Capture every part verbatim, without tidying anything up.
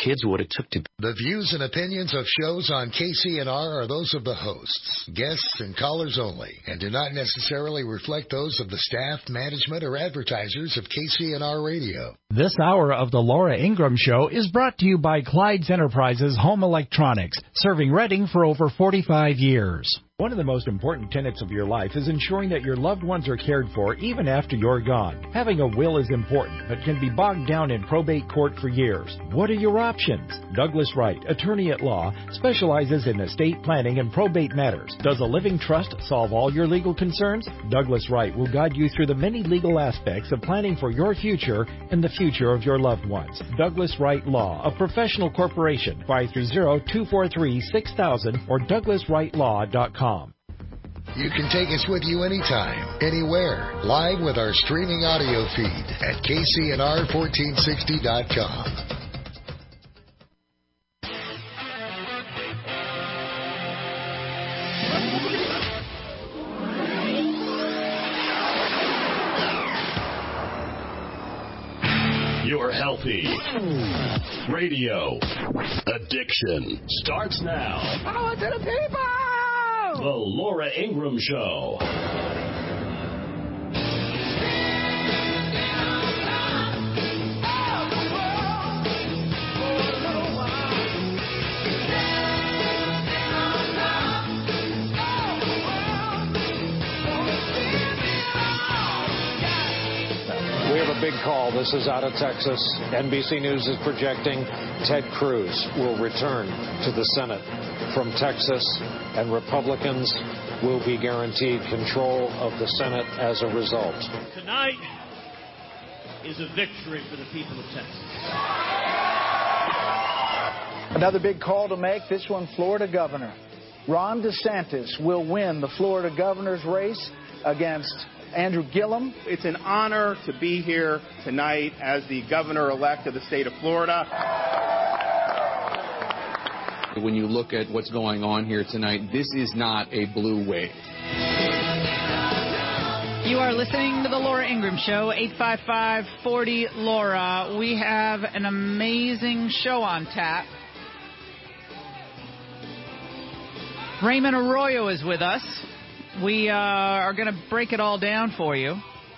kids what it took to... The views and opinions of shows on K C N R are those of the hosts, guests, and callers only, and do not necessarily reflect those of the staff, management, or advertisers of K C N R Radio. This hour of the Laura Ingraham Show is brought to you by Clyde's Enterprises Home Electronics, serving Reading for over forty-five years. One of the most important tenets of your life is ensuring that your loved ones are cared for even after you're gone. Having a will is important, but can be bogged down in probate court for years. What are your options? Douglas Wright, attorney at law, specializes in estate planning and probate matters. Does a living trust solve all your legal concerns? Douglas Wright will guide you through the many legal aspects of planning for your future and the future of your loved ones. Douglas Wright Law, a professional corporation, five three zero, two four three, six thousand or douglas wright law dot com. You can take us with you anytime, anywhere, live with our streaming audio feed at K C N R fourteen sixty dot com. Your healthy radio addiction starts now. Power to the people! The Laura Ingraham Show. We have a big call. This is out of Texas. N B C News is projecting Ted Cruz will return to the Senate from Texas, and Republicans will be guaranteed control of the Senate as a result. Tonight is a victory for the people of Texas. Another big call to make, this one Florida governor. Ron DeSantis will win the Florida governor's race against Andrew Gillum. It's an honor to be here tonight as the governor-elect of the state of Florida. When you look at what's going on here tonight, this is not a blue wave. You are listening to the Laura Ingraham Show, eight five five, four zero, Laura. We have an amazing show on tap. Raymond Arroyo is with us. We uh, are going to break it all down for you.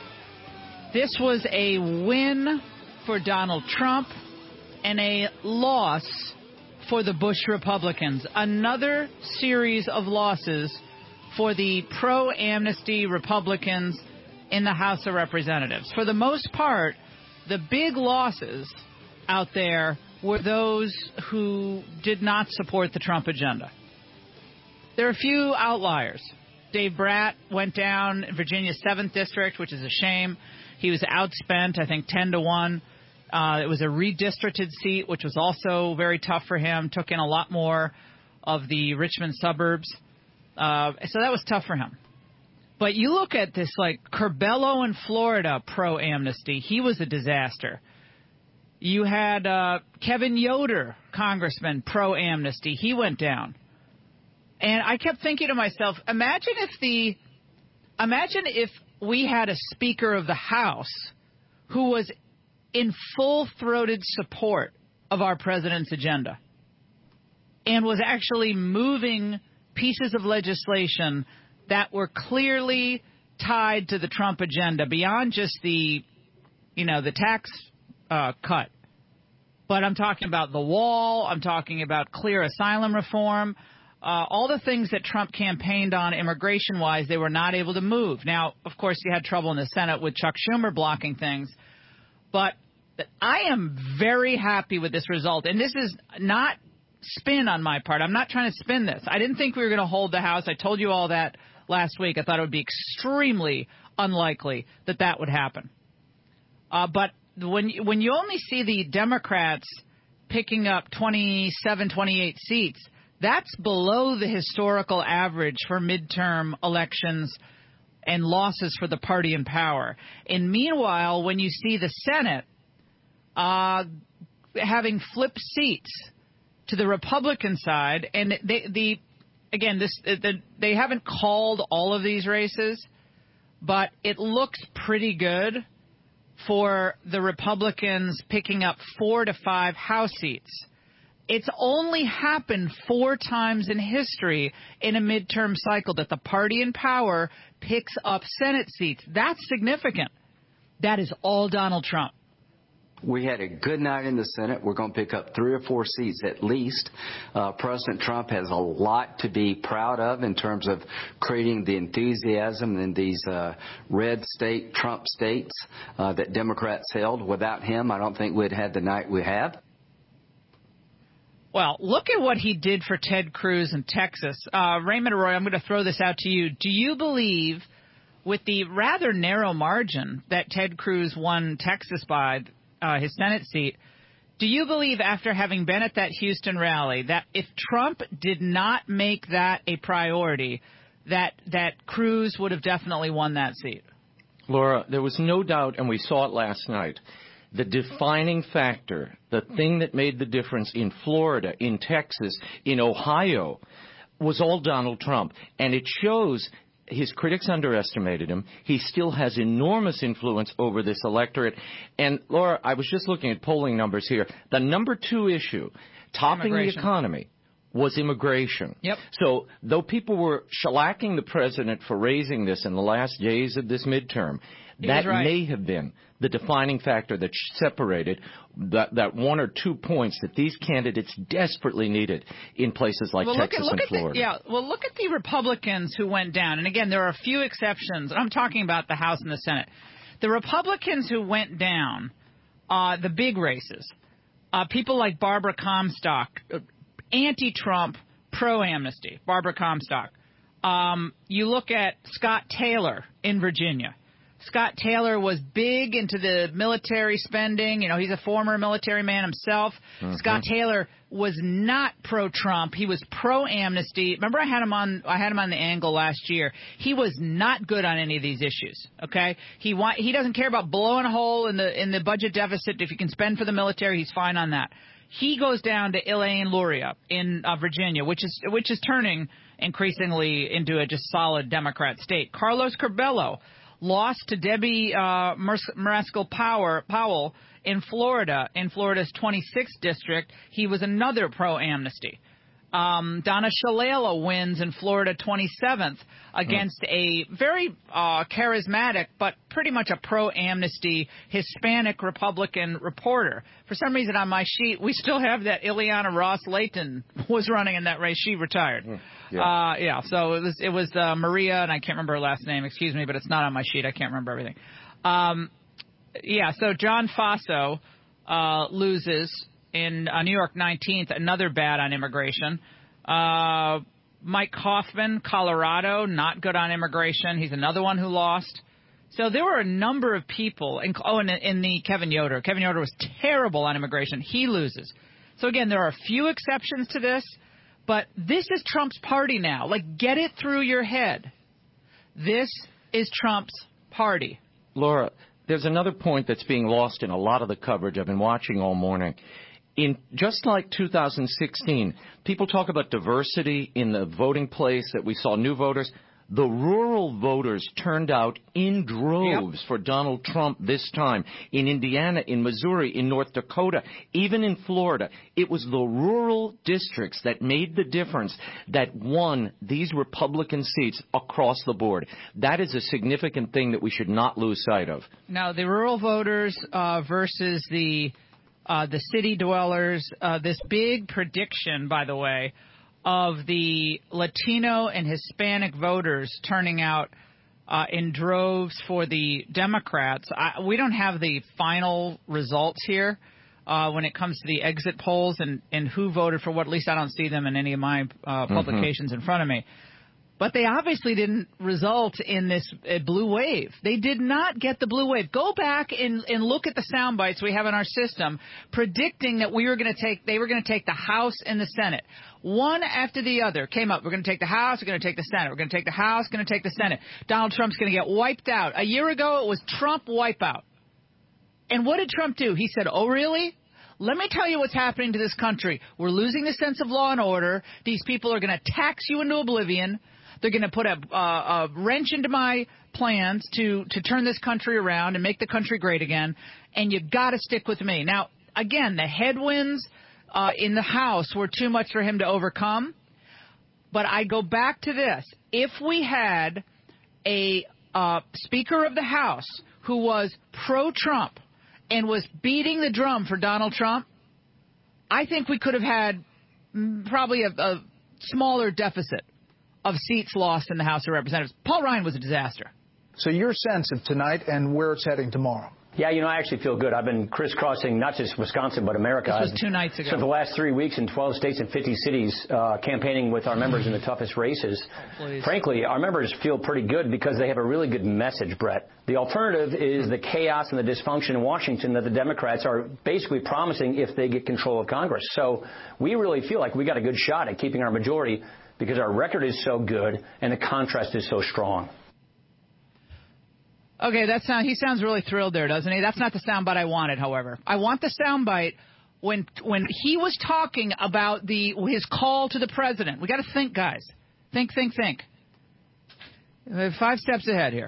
This was a win for Donald Trump and a loss for the Bush Republicans. Another series of losses for the pro-amnesty Republicans in the House of Representatives. For the most part, the big losses out there were those who did not support the Trump agenda. There are a few outliers. Dave Bratt went down in Virginia's seventh District, which is a shame. He was outspent, I think, ten to one. Uh, it was a redistricted seat, which was also very tough for him. Took in a lot more of the Richmond suburbs. Uh, so that was tough for him. But you look at this, like, Curbelo in Florida, pro-amnesty. He was a disaster. You had uh, Kevin Yoder, congressman, pro-amnesty. He went down. And I kept thinking to myself, imagine if the, imagine if we had a Speaker of the House who was in full-throated support of our president's agenda and was actually moving pieces of legislation that were clearly tied to the Trump agenda beyond just the, you know, the tax uh, cut. But I'm talking about the wall. I'm talking about clear asylum reform. Uh, all the things that Trump campaigned on immigration-wise, they were not able to move. Now, of course, you had trouble in the Senate with Chuck Schumer blocking things. But I am very happy with this result. And this is not spin on my part. I'm not trying to spin this. I didn't think we were going to hold the House. I told you all that last week. I thought it would be extremely unlikely that that would happen. Uh, but when, when you only see the Democrats picking up twenty-seven, twenty-eight seats, that's below the historical average for midterm elections and losses for the party in power. And meanwhile, when you see the Senate uh, having flipped seats to the Republican side, and they, the again, this the, they haven't called all of these races, but it looks pretty good for the Republicans picking up four to five House seats. It's only happened four times in history in a midterm cycle that the party in power picks up Senate seats. That's significant. That is all Donald Trump. We had a good night in the Senate. We're going to pick up three or four seats at least. Uh, President Trump has a lot to be proud of in terms of creating the enthusiasm in these uh, red state Trump states uh, that Democrats held. Without him, I don't think we'd had the night we have. Well, look at what he did for Ted Cruz in Texas. Uh, Raymond Arroyo, I'm going to throw this out to you. Do you believe, with the rather narrow margin that Ted Cruz won Texas by, uh, his Senate seat, do you believe, after having been at that Houston rally, that if Trump did not make that a priority, that that Cruz would have definitely won that seat? Laura, there was no doubt, and we saw it last night, the defining factor, the thing that made the difference in Florida, in Texas, in Ohio, was all Donald Trump. And it shows his critics underestimated him. He still has enormous influence over this electorate. And, Laura, I was just looking at polling numbers here. The number two issue, topping the economy, was immigration. Yep. So though people were shellacking the president for raising this in the last days of this midterm, He that right. may have been the defining factor that separated that, that one or two points that these candidates desperately needed in places like well, Texas look at, look and Florida. The, yeah, well, look at the Republicans who went down. And again, there are a few exceptions. I'm talking about the House and the Senate. The Republicans who went down, uh, the big races, uh, people like Barbara Comstock, anti-Trump, pro-amnesty, Barbara Comstock. Um, you look at Scott Taylor in Virginia. Scott Taylor was big into the military spending. You know, he's a former military man himself. Mm-hmm. Scott Taylor was not pro-Trump. He was pro-amnesty. Remember, I had him on. I had him on the angle last year. He was not good on any of these issues. Okay, he want, he doesn't care about blowing a hole in the in the budget deficit. If he can spend for the military, he's fine on that. He goes down to Elaine Luria in uh, Virginia, which is which is turning increasingly into a just solid Democrat state. Carlos Curbelo lost to Debbie uh, Mariscal Powell in Florida, in Florida's twenty-sixth district. He was another pro-amnesty. Um, Donna Shalala wins in Florida twenty-seventh against mm. a very uh, charismatic but pretty much a pro-amnesty Hispanic Republican reporter. For some reason on my sheet, we still have that Ileana Ross-Layton was running in that race. She retired. Mm. Yeah. Uh, yeah, so it was it was uh, Maria, and I can't remember her last name. Excuse me, but it's not on my sheet. I can't remember everything. Um, yeah, so John Faso uh, loses in uh, New York nineteenth, another bad on immigration. Uh, Mike Hoffman, Colorado, not good on immigration. He's another one who lost. So there were a number of people. In, oh, and in the Kevin Yoder. Kevin Yoder was terrible on immigration. He loses. So, again, there are a few exceptions to this. But this is Trump's party now. Like, get it through your head. This is Trump's party. Laura, there's another point that's being lost in a lot of the coverage I've been watching all morning. In just like two thousand sixteen, people talk about diversity in the voting place, that we saw new voters. The rural voters turned out in droves yep. for Donald Trump this time. In Indiana, in Missouri, in North Dakota, even in Florida. It was the rural districts that made the difference, that won these Republican seats across the board. That is a significant thing that we should not lose sight of. Now, the rural voters uh, versus the uh, the city dwellers, uh, this big prediction, by the way, of the Latino and Hispanic voters turning out uh, in droves for the Democrats. I, we don't have the final results here uh, when it comes to the exit polls and, and who voted for what. At least I don't see them in any of my uh, publications mm-hmm. in front of me. But they obviously didn't result in this uh, blue wave. They did not get the blue wave. Go back and, and look at the sound bites we have in our system predicting that we were going to take, they were going to take the House and the Senate. One after the other came up. We're going to take the House. We're going to take the Senate. We're going to take the House. We're going to take the Senate. Donald Trump's going to get wiped out. A year ago, it was Trump wipeout. And what did Trump do? He said, oh, really? Let me tell you what's happening to this country. We're losing the sense of law and order. These people are going to tax you into oblivion. They're going to put a, a, a wrench into my plans to, to turn this country around and make the country great again. And you got to stick with me. Now, again, the headwinds uh, in the House were too much for him to overcome. But I go back to this. If we had a uh, Speaker of the House who was pro-Trump and was beating the drum for Donald Trump, I think we could have had probably a, a smaller deficit of seats lost in the House of Representatives. Paul Ryan was a disaster. So your sense of tonight and where it's heading tomorrow? Yeah, you know, I actually feel good. I've been crisscrossing not just Wisconsin, but America. This was two nights ago. So for the last three weeks in twelve states and fifty cities, uh, campaigning with our members in the toughest races. Oh, frankly, our members feel pretty good because they have a really good message, Brett. The alternative is the chaos and the dysfunction in Washington that the Democrats are basically promising if they get control of Congress. So we really feel like we got a good shot at keeping our majority because our record is so good and the contrast is so strong. Okay, that sound, he sounds really thrilled there, doesn't he? That's not the soundbite I wanted, however. I want the soundbite when when he was talking about the his call to the president. We got to think, guys. Think, think, think. Uh, five steps ahead here.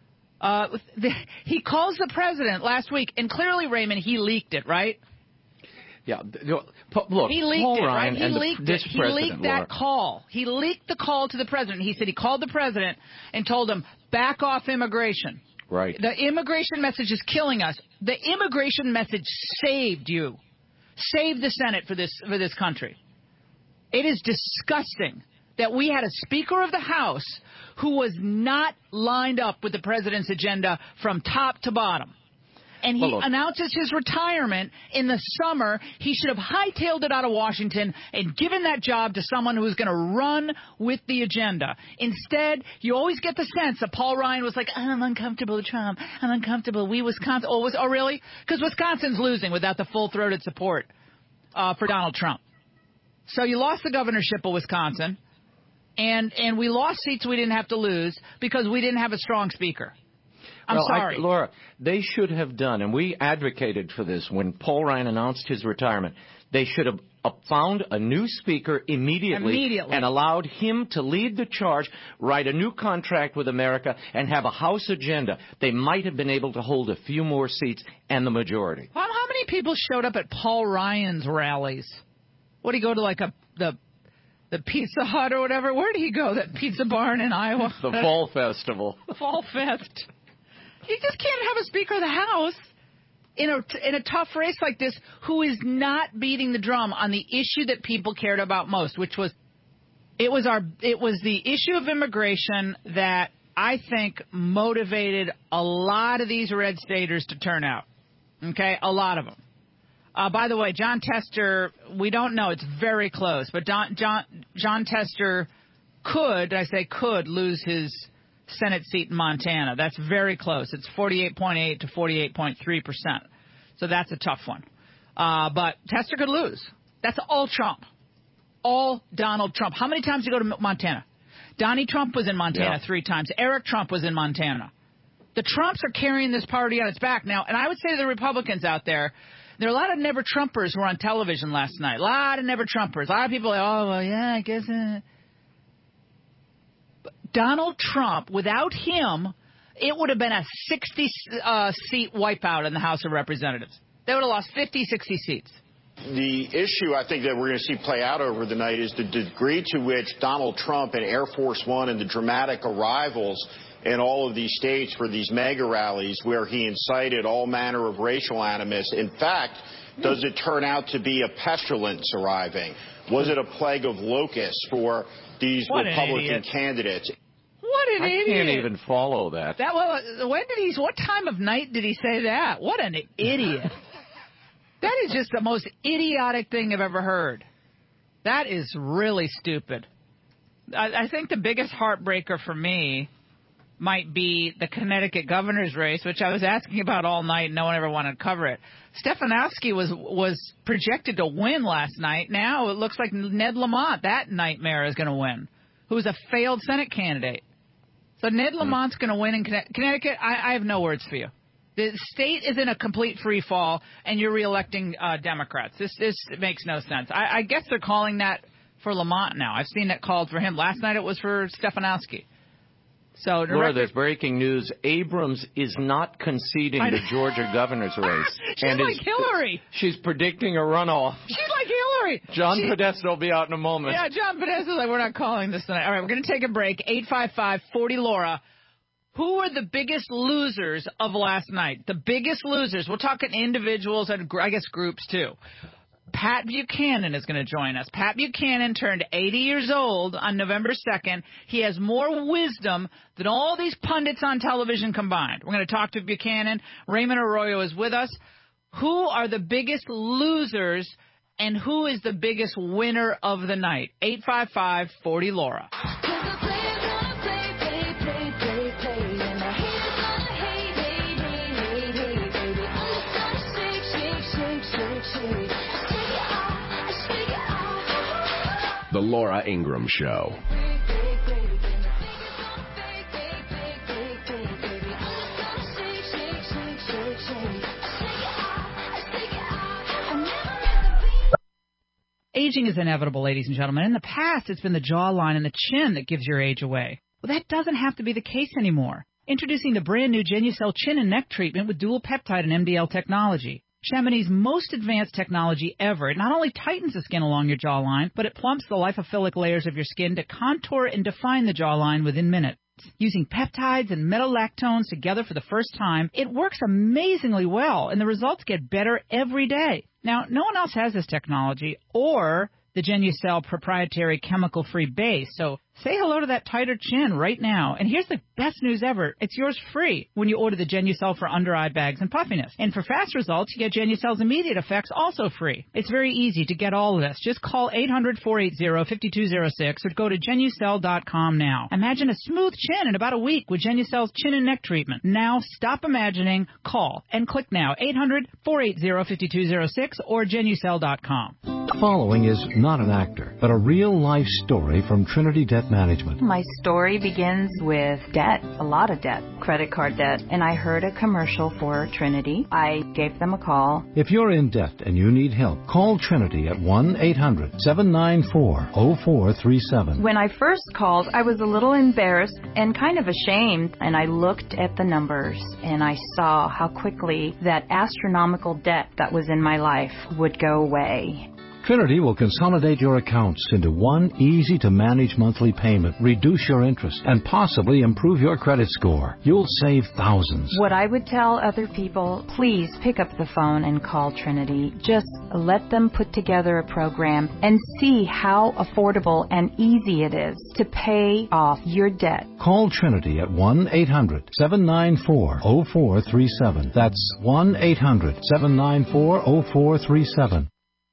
Uh, the, he calls the president last week, and clearly, Raymond, he leaked it, right? Yeah, look, he leaked Paul it, Ryan right? He and leaked the, it. He leaked that Laura. call. He leaked the call to the president. He said he called the president and told him, back off immigration. Right. The immigration message is killing us. The immigration message saved you. Saved the Senate for this for this country. It is disgusting that we had a Speaker of the House who was not lined up with the president's agenda from top to bottom. And he well, announces his retirement in the summer. He should have hightailed it out of Washington and given that job to someone who's going to run with the agenda. Instead, you always get the sense that Paul Ryan was like, I'm uncomfortable with Trump. I'm uncomfortable. We Wisconsin. Oh, was, oh really? Because Wisconsin's losing without the full-throated support uh, for Donald Trump. So you lost the governorship of Wisconsin, and, and we lost seats we didn't have to lose because we didn't have a strong speaker. I'm well, sorry. I, Laura, they should have done, and we advocated for this when Paul Ryan announced his retirement, they should have found a new speaker immediately, immediately and allowed him to lead the charge, write a new contract with America, and have a House agenda. They might have been able to hold a few more seats and the majority. Well, how many people showed up at Paul Ryan's rallies? What, did he go to like a the the Pizza Hut or whatever? Where did he go, that pizza barn in Iowa? The Fall Festival. Fall Fest. You just can't have a Speaker of the House in a, in a tough race like this who is not beating the drum on the issue that people cared about most, which was it was our it was the issue of immigration that I think motivated a lot of these red staters to turn out. Okay, a lot of them. Uh, by the way, John Tester, we don't know. It's very close, but Don, John John Tester could, I say could, lose his Senate seat in Montana. That's very close. It's forty-eight point eight to forty-eight point three percent. So that's a tough one. Uh, but Tester could lose. That's all Trump. All Donald Trump. How many times did you go to Montana? Donnie Trump was in Montana yeah. three times. Eric Trump was in Montana. The Trumps are carrying this party on its back now. And I would say to the Republicans out there, there are a lot of never-Trumpers who were on television last night. A lot of never-Trumpers. A lot of people are like, oh, well, yeah, I guess... Uh. Donald Trump, without him, it would have been a sixty-seat uh, wipeout in the House of Representatives. They would have lost fifty, sixty seats. The issue I think that we're going to see play out over the night is the degree to which Donald Trump and Air Force One and the dramatic arrivals in all of these states for these mega rallies where he incited all manner of racial animus. In fact, does it turn out to be a pestilence arriving? Was it a plague of locusts for these what Republican candidates? What an I idiot. I can't even follow that. That well, when did he, what time of night did he say that? What an idiot. That is just the most idiotic thing I've ever heard. That is really stupid. I, I think the biggest heartbreaker for me might be the Connecticut governor's race, which I was asking about all night and no one ever wanted to cover it. Stefanowski was was projected to win last night. Now it looks like Ned Lamont, that nightmare, is going to win, who's a failed Senate candidate. So Ned Lamont's going to win in Connecticut. I, I have no words for you. The state is in a complete free fall, and you're reelecting uh, Democrats. This this makes no sense. I, I guess they're calling that for Lamont now. I've seen that called for him. Last night it was for Stefanowski. So, Laura, there's breaking news. Abrams is not conceding the Georgia governor's race. She's and like is, Hillary. She's predicting a runoff. She's like Hillary. sorry. John She, Podesta will be out in a moment. Yeah, John Podesta's like, we're not calling this tonight. All right, we're going to take a break. eight five five, forty, Laura. Who are the biggest losers of last night? The biggest losers. We're talking individuals and, I guess, groups, too. Pat Buchanan is going to join us. Pat Buchanan turned eighty years old on November second. He has more wisdom than all these pundits on television combined. We're going to talk to Buchanan. Raymond Arroyo is with us. Who are the biggest losers and who is the biggest winner of the night? eight five five, forty, Laura. The Laura Ingraham Show. Aging is inevitable, ladies and gentlemen. In the past, it's been the jawline and the chin that gives your age away. Well, that doesn't have to be the case anymore. Introducing the brand new Genucel Chin and Neck Treatment with dual peptide and M D L technology. Chamonix's most advanced technology ever. It not only tightens the skin along your jawline, but it plumps the lipophilic layers of your skin to contour and define the jawline within minutes. Using peptides and metallactones together for the first time, it works amazingly well, and the results get better every day. Now, no one else has this technology or the Genucel proprietary chemical-free base, so say hello to that tighter chin right now. And here's the best news ever. It's yours free when you order the Genucel for under-eye bags and puffiness. And for fast results, you get Genucel's immediate effects also free. It's very easy to get all of this. Just call eight hundred, four eight zero, five two zero six or go to Genucel dot com now. Imagine a smooth chin in about a week with Genucel's Chin and Neck Treatment. Now, stop imagining. Call and click now. eight hundred, four eight zero, five two zero six or Genucel dot com. Following is not an actor, but a real-life story from Trinity Debt Management. My story begins with debt, a lot of debt, credit card debt, and I heard a commercial for Trinity. I gave them a call. If you're in debt and you need help, call Trinity at one eight hundred, seven nine four, zero four three seven. When I first called, I was a little embarrassed and kind of ashamed, and I looked at the numbers, and I saw how quickly that astronomical debt that was in my life would go away. Trinity will consolidate your accounts into one easy-to-manage monthly payment, reduce your interest, and possibly improve your credit score. You'll save thousands. What I would tell other people, please pick up the phone and call Trinity. Just let them put together a program and see how affordable and easy it is to pay off your debt. Call Trinity at one eight hundred, seven nine four, zero four three seven. That's one eight hundred, seven nine four, zero four three seven.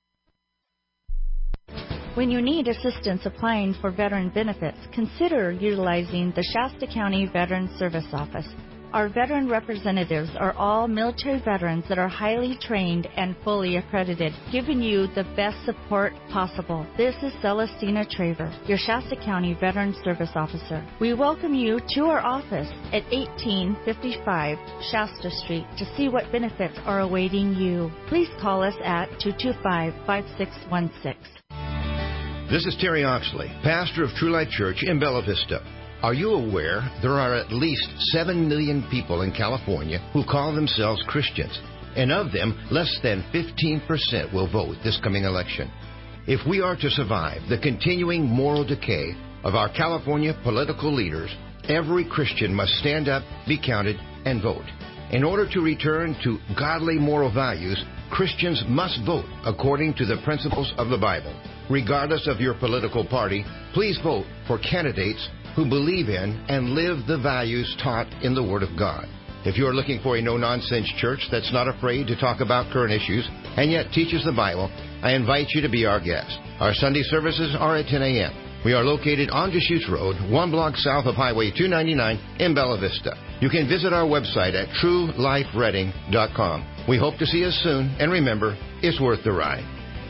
When you need assistance applying for veteran benefits, consider utilizing the Shasta County Veteran Service Office. Our veteran representatives are all military veterans that are highly trained and fully accredited, giving you the best support possible. This is Celestina Traver, your Shasta County Veteran Service Officer. We welcome you to our office at eighteen fifty-five Shasta Street to see what benefits are awaiting you. Please call us at two two five, five six one six. This is Terry Oxley, pastor of True Life Church in Bella Vista. Are you aware there are at least seven million people in California who call themselves Christians? And of them, less than fifteen percent will vote this coming election. If we are to survive the continuing moral decay of our California political leaders, every Christian must stand up, be counted, and vote. In order to return to godly moral values, Christians must vote according to the principles of the Bible. Regardless of your political party, please vote for candidates who believe in and live the values taught in the Word of God. If you're looking for a no-nonsense church that's not afraid to talk about current issues and yet teaches the Bible, I invite you to be our guest. Our Sunday services are at ten a.m. We are located on Deschutes Road, one block south of Highway two ninety-nine in Bella Vista. You can visit our website at true life reading dot com. We hope to see you soon, and remember, it's worth the ride.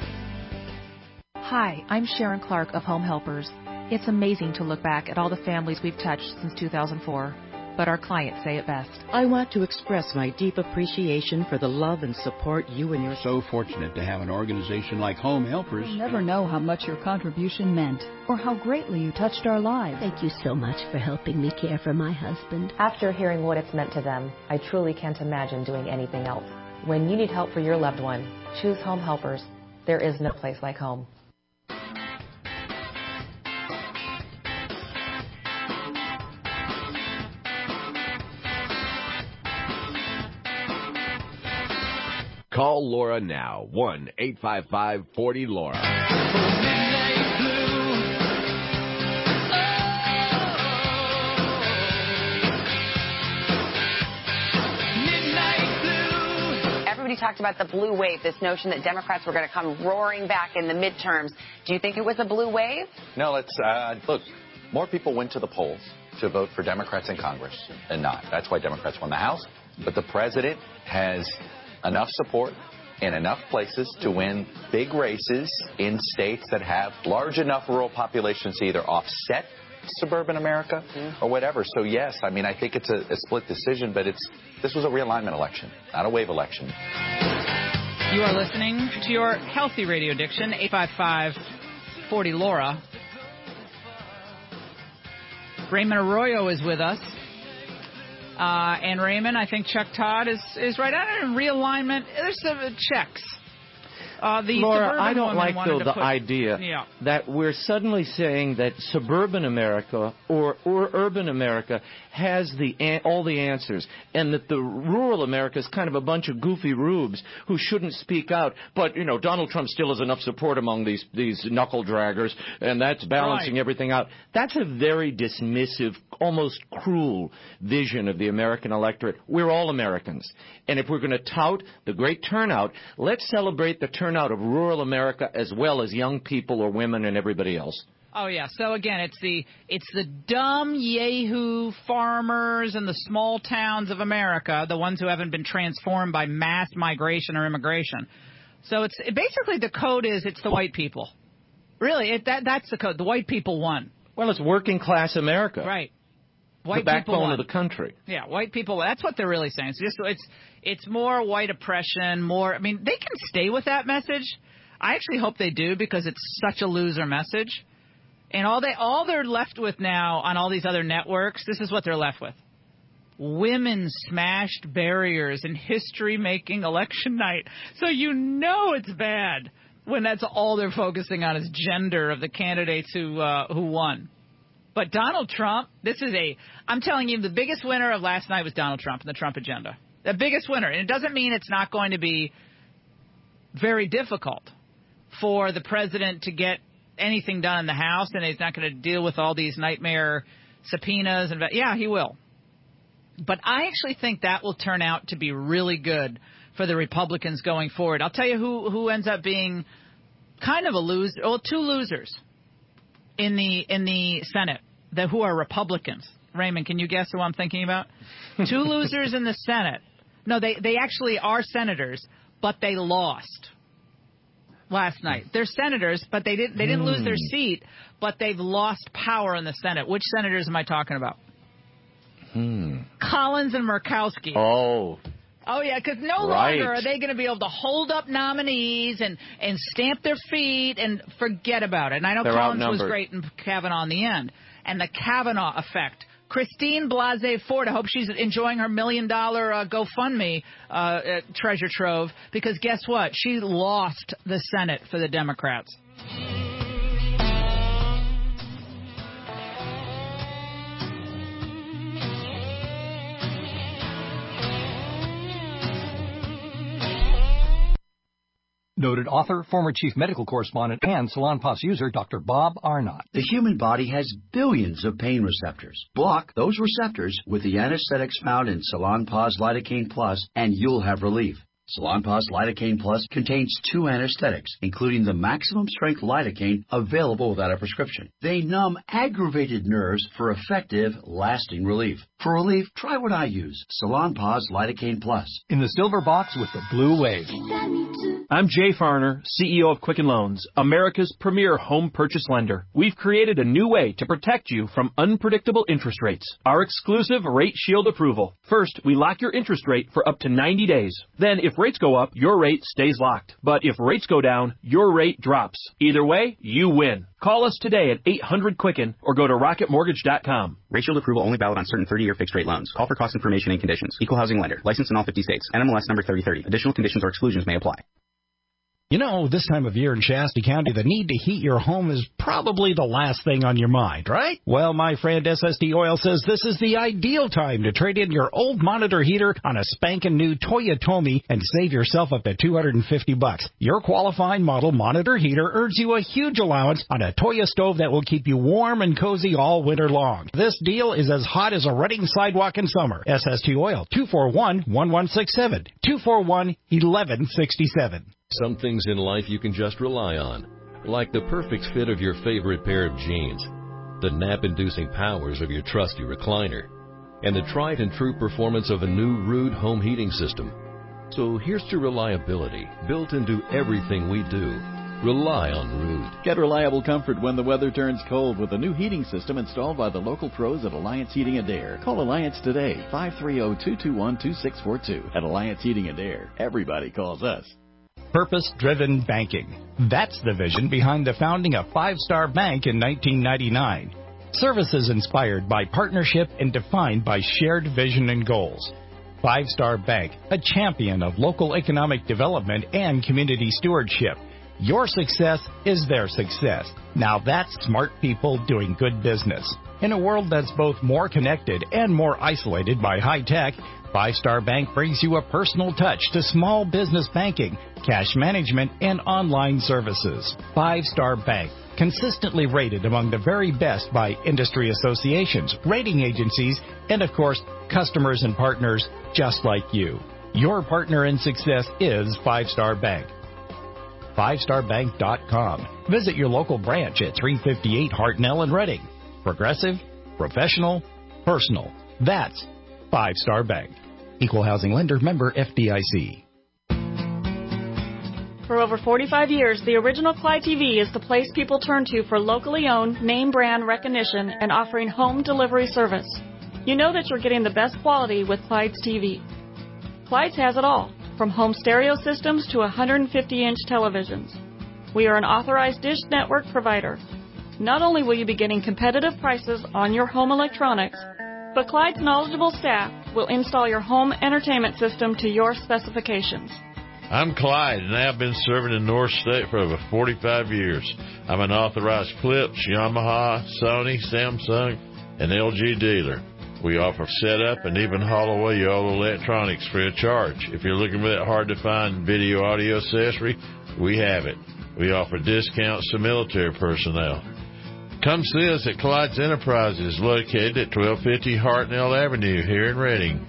Hi, I'm Sharon Clark of Home Helpers. It's amazing to look back at all the families we've touched since two thousand four, but our clients say it best. I want to express my deep appreciation for the love and support you and your... So fortunate to have an organization like Home Helpers. You'll never know how much your contribution meant or how greatly you touched our lives. Thank you so much for helping me care for my husband. After hearing what it's meant to them, I truly can't imagine doing anything else. When you need help for your loved one, choose Home Helpers. There is no place like home. Call Laura now, one eight five five four zero Laura. Everybody talked about the blue wave, this notion that Democrats were going to come roaring back in the midterms. Do you think it was a blue wave? No, let's uh, look. More people went to the polls to vote for Democrats in Congress than not. That's why Democrats won the House. But the president has enough support in enough places to win big races in states that have large enough rural populations to either offset suburban America or whatever. So, yes, I mean, I think it's a, a split decision, but it's this was a realignment election, not a wave election. You are listening to your healthy radio addiction, eight five five four zero Laura. Raymond Arroyo is with us. Uh, and Raymond, I think Chuck Todd is, is right on realignment. There's some checks. Uh, the Laura, I don't like, though, the put, idea yeah. that we're suddenly saying that suburban America or, or urban America has the an- all the answers, and that the rural America is kind of a bunch of goofy rubes who shouldn't speak out. But, you know, Donald Trump still has enough support among these, these knuckle draggers, and that's balancing right. everything out. That's a very dismissive, almost cruel vision of the American electorate. We're all Americans. And if we're going to tout the great turnout, let's celebrate the turnout of rural America as well as young people or women and everybody else. Oh, yeah. So, again, it's the it's the dumb yahoo farmers in the small towns of America, the ones who haven't been transformed by mass migration or immigration. So it's it, basically the code is it's the white people. Really, it, that that's the code. The white people won. Well, it's working class America. Right. White the backbone people of the country. Yeah, white people. That's what they're really saying. It's just it's it's more white oppression. More. I mean, they can stay with that message. I actually hope they do because it's such a loser message. And all they all they're left with now on all these other networks, this is what they're left with: women smashed barriers in history-making election night. So you know it's bad when that's all they're focusing on is gender of the candidates who uh, who won. But Donald Trump, this is a, I'm telling you, the biggest winner of last night was Donald Trump and the Trump agenda. The biggest winner. And it doesn't mean it's not going to be very difficult for the president to get anything done in the House, and he's not going to deal with all these nightmare subpoenas. And yeah, he will. But I actually think that will turn out to be really good for the Republicans going forward. I'll tell you who, who ends up being kind of a loser, well, two losers. In the in the Senate, that who are Republicans. Raymond, can you guess who I'm thinking about? Two losers in the Senate. No, they, they actually are senators, but they lost last night. They're senators, but they didn't they didn't hmm. lose their seat, but they've lost power in the Senate. Which senators am I talking about? Hmm. Collins and Murkowski. Oh. Oh, yeah, because no right. longer are they going to be able to hold up nominees and, and stamp their feet and forget about it. And I know They're Collins was great in Kavanaugh in the end. And the Kavanaugh effect. Christine Blasey Ford, I hope she's enjoying her million-dollar uh, GoFundMe uh, uh, treasure trove, because guess what? She lost the Senate for the Democrats. Noted author, former chief medical correspondent, and Salonpas user, Doctor Bob Arnott. The human body has billions of pain receptors. Block those receptors with the anesthetics found in Salonpas Lidocaine Plus, and you'll have relief. Salonpas Lidocaine Plus contains two anesthetics, including the maximum strength lidocaine available without a prescription. They numb aggravated nerves for effective, lasting relief. For relief, try what I use, Salonpas Lidocaine Plus. In the silver box with the blue wave. I'm Jay Farner, C E O of Quicken Loans, America's premier home purchase lender. We've created a new way to protect you from unpredictable interest rates. Our exclusive Rate Shield approval. First, we lock your interest rate for up to ninety days. Then, if rates go up, your rate stays locked. But if rates go down, your rate drops. Either way, you win. Call us today at eight hundred Quicken or go to rocket mortgage dot com. Rate Shield approval only valid on certain thirty-year fixed-rate loans. Call for cost information and conditions. Equal housing lender. Licensed in all fifty states. N M L S number thirty thirty. Additional conditions or exclusions may apply. You know, this time of year in Shasta County, the need to heat your home is probably the last thing on your mind, right? Well, my friend S S D Oil says this is the ideal time to trade in your old monitor heater on a spanking new Toyotomi and save yourself up to two hundred fifty bucks. Your qualifying model monitor heater earns you a huge allowance on a Toyo stove that will keep you warm and cozy all winter long. This deal is as hot as a Reading sidewalk in summer. S S D Oil, two four one, one one six seven, two four one, one one six seven. Some things in life you can just rely on, like the perfect fit of your favorite pair of jeans, the nap-inducing powers of your trusty recliner, and the tried and true performance of a new Ruud home heating system. So here's to reliability built into everything we do. Rely on Ruud. Get reliable comfort when the weather turns cold with a new heating system installed by the local pros at Alliance Heating and Air. Call Alliance today, five three zero, two two one, two six four two. At Alliance Heating and Air, everybody calls us. Purpose-driven banking. That's the vision behind the founding of Five Star Bank in nineteen ninety-nine. Services inspired by partnership and defined by shared vision and goals. Five Star Bank, a champion of local economic development and community stewardship. Your success is their success. Now that's smart people doing good business. In a world that's both more connected and more isolated by high tech, Five Star Bank brings you a personal touch to small business banking, cash management, and online services. Five Star Bank, consistently rated among the very best by industry associations, rating agencies, and of course, customers and partners just like you. Your partner in success is Five Star Bank. five star bank dot com. Visit your local branch at three fifty-eight Hartnell in Reading. Progressive, professional, personal. That's Five Star Bank. Equal housing lender, member F D I C. For over forty-five years, the original Clyde T V is the place people turn to for locally owned, name brand recognition and offering home delivery service. You know that you're getting the best quality with Clyde's T V. Clyde's has it all, from home stereo systems to one hundred fifty inch televisions. We are an authorized Dish Network provider. Not only will you be getting competitive prices on your home electronics, but Clyde's knowledgeable staff will install your home entertainment system to your specifications. I'm Clyde, and I've been serving in North State for over forty-five years. I'm an authorized Philips, Yamaha, Sony, Samsung, and L G dealer. We offer setup and even haul away your old electronics free of charge. If you're looking for that hard-to-find video audio accessory, we have it. We offer discounts to military personnel. Come see us at Clyde's Enterprises, located at twelve fifty Hartnell Avenue here in Reading.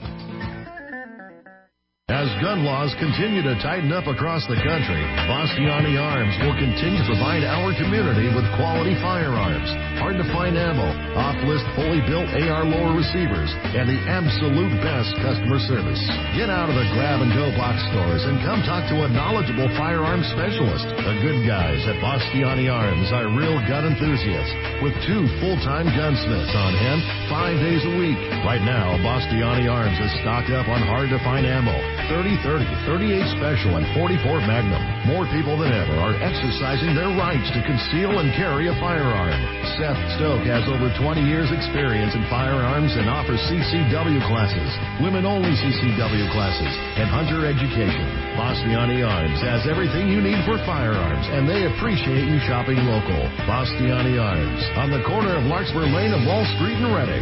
As gun laws continue to tighten up across the country, Bastiani Arms will continue to provide our community with quality firearms, hard-to-find ammo, off-list fully built A R lower receivers, and the absolute best customer service. Get out of the grab-and-go box stores and come talk to a knowledgeable firearms specialist. The good guys at Bastiani Arms are real gun enthusiasts with two full-time gunsmiths on hand five days a week. Right now, Bastiani Arms is stocked up on hard-to-find ammo, thirty thirty, thirty-eight Special, and forty-four Magnum. More people than ever are exercising their rights to conceal and carry a firearm. Seth Stoke has over twenty years experience in firearms and offers C C W classes, women-only C C W classes, and hunter education. Bastiani Arms has everything you need for firearms, and they appreciate you shopping local. Bastiani Arms, on the corner of Larkspur Lane and Wall Street in Reading.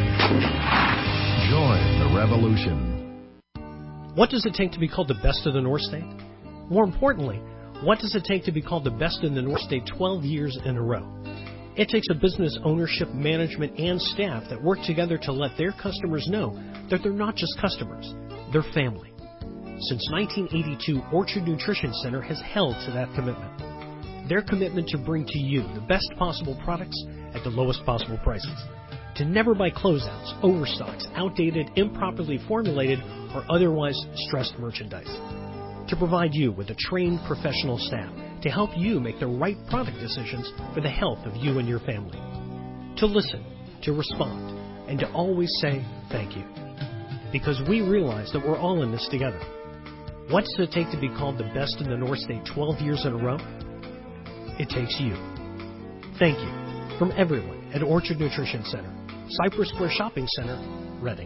Join the revolution. What does it take to be called the best of the North State? More importantly, what does it take to be called the best in the North State twelve years in a row? It takes a business ownership, management, and staff that work together to let their customers know that they're not just customers, they're family. Since nineteen eighty-two, Orchard Nutrition Center has held to that commitment. Their commitment to bring to you the best possible products at the lowest possible prices. To never buy closeouts, overstocks, outdated, improperly formulated, or otherwise stressed merchandise. To provide you with a trained professional staff to help you make the right product decisions for the health of you and your family. To listen, to respond, and to always say thank you. Because we realize that we're all in this together. What does it take to be called the best in the North State twelve years in a row? It takes you. Thank you from everyone at Orchard Nutrition Center, Cypress Square Shopping Center, Reading.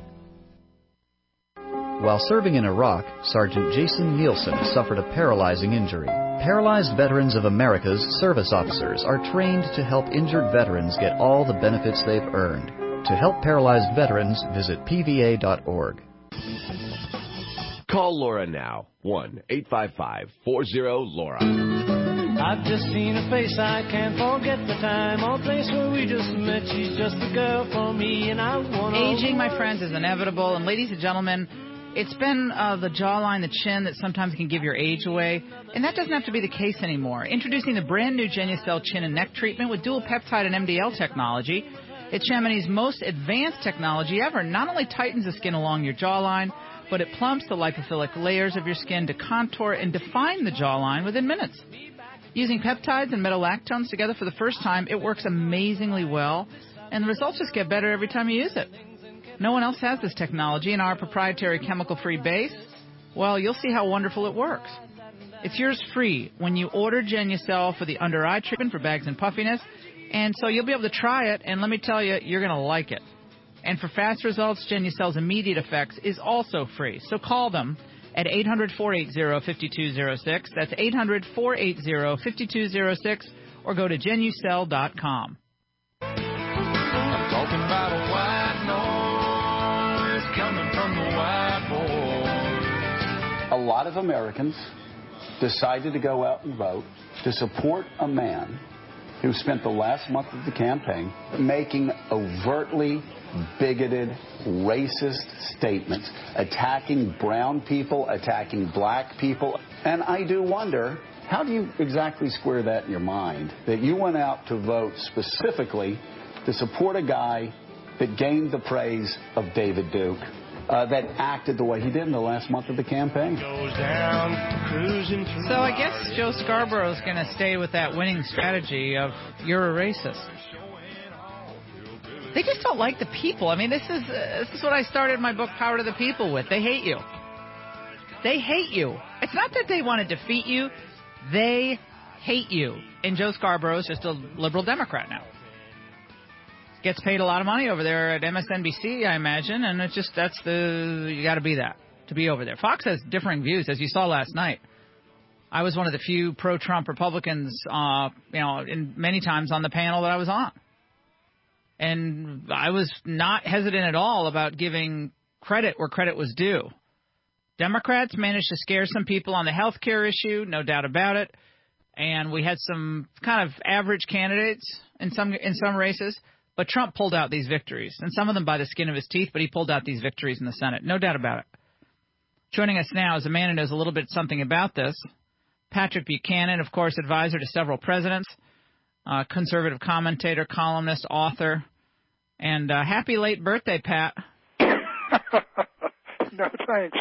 While serving in Iraq, Sergeant Jason Nielsen suffered a paralyzing injury. Paralyzed Veterans of America's service officers are trained to help injured veterans get all the benefits they've earned. To help paralyzed veterans, visit P V A dot org. Call Laura now. one eight five five four zero Laura. I've just seen her face, I can't forget the time or place where we just met. She's just the girl for me, and I want to... Aging, my friends, is inevitable. And ladies and gentlemen, it's been uh, the jawline, the chin that sometimes can give your age away. And that doesn't have to be the case anymore. Introducing the brand new Genucel Chin and Neck Treatment with dual peptide and M D L technology. It's Chamonix's most advanced technology ever. Not only tightens the skin along your jawline, but it plumps the lipophilic layers of your skin to contour and define the jawline within minutes. Using peptides and metolactones together for the first time, it works amazingly well, and the results just get better every time you use it. No one else has this technology, and our proprietary chemical-free base, well, you'll see how wonderful it works. It's yours free when you order Genucel for the under-eye treatment for bags and puffiness, and so you'll be able to try it, and let me tell you, you're going to like it. And for fast results, Genucel's immediate effects is also free, so call them at eight hundred, four eight zero, five two zero six. That's eight hundred, four eight zero, five two zero six, or go to Genucel dot com. I'm talking about a white noise coming from the white boys. A lot of Americans decided to go out and vote to support a man who spent the last month of the campaign making overtly bigoted, racist statements, attacking brown people, attacking black people. And I do wonder, how do you exactly square that in your mind, that you went out to vote specifically to support a guy that gained the praise of David Duke, uh, that acted the way he did in the last month of the campaign? So I guess Joe Scarborough's going to stay with that winning strategy of you're a racist. They just don't like the people. I mean, this is uh, this is what I started my book, Power to the People, with. They hate you. They hate you. It's not that they want to defeat you. They hate you. And Joe Scarborough is just a liberal Democrat now. Gets paid a lot of money over there at M S N B C, I imagine, and it's just, that's the, you got to be that, to be over there. Fox has differing views, as you saw last night. I was one of the few pro-Trump Republicans, uh, you know, in many times on the panel that I was on. And I was not hesitant at all about giving credit where credit was due. Democrats managed to scare some people on the health care issue, no doubt about it. And we had some kind of average candidates in some in some races. But Trump pulled out these victories, and some of them by the skin of his teeth, but he pulled out these victories in the Senate. No doubt about it. Joining us now is a man who knows a little bit something about this. Patrick Buchanan, of course, advisor to several presidents. Uh, conservative commentator, columnist, author, and uh, happy late birthday, Pat. No, thanks.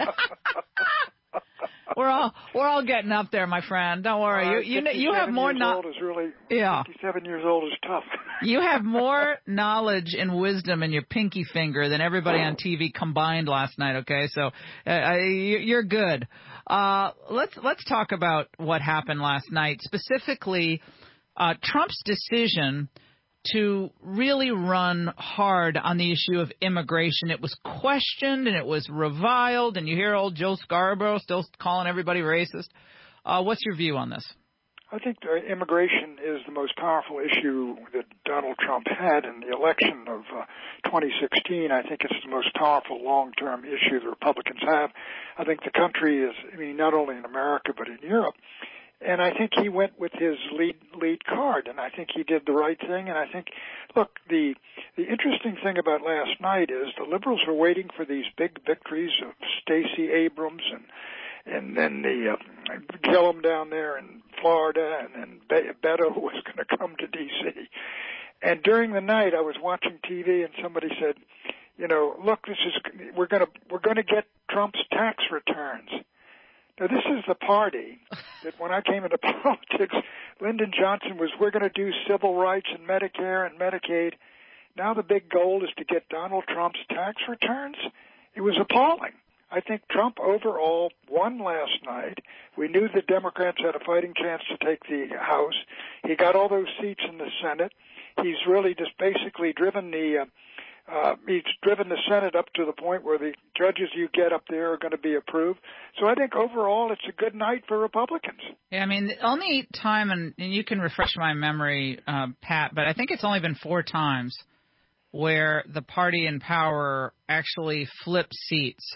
we're all we're all getting up there, my friend. Don't worry. Uh, you you you have more knowledge. Is really yeah. fifty-seven years old is tough. You have more knowledge and wisdom in your pinky finger than everybody on T V combined last night. Okay, so uh, you're good. Uh, let's let's talk about what happened last night, specifically. Uh, Trump's decision to really run hard on the issue of immigration. It was questioned and it was reviled, and you hear old Joe Scarborough still calling everybody racist. Uh, what's your view on this? I think immigration is the most powerful issue that Donald Trump had in the election of uh, twenty sixteen. I think it's the most powerful long-term issue the Republicans have. I think the country is, I mean, not only in America but in Europe. And I think he went with his lead lead card, and I think he did the right thing. And I think, look, the the interesting thing about last night is the liberals were waiting for these big victories of Stacey Abrams and and then the uh, Gillum down there in Florida, and then Be- Beto was going to come to D C. And during the night, I was watching T V, and somebody said, you know, look, this is we're going to we're going to get Trump's tax returns. Now, this is the party that when I came into politics, Lyndon Johnson was, we're going to do civil rights and Medicare and Medicaid. Now the big goal is to get Donald Trump's tax returns. It was appalling. I think Trump overall won last night. We knew the Democrats had a fighting chance to take the House. He got all those seats in the Senate. He's really just basically driven the uh, Uh, he's driven the Senate up to the point where the judges you get up there are going to be approved. So I think overall it's a good night for Republicans. Yeah, I mean, the only time, and, and you can refresh my memory, uh, Pat, but I think it's only been four times where the party in power actually flips seats.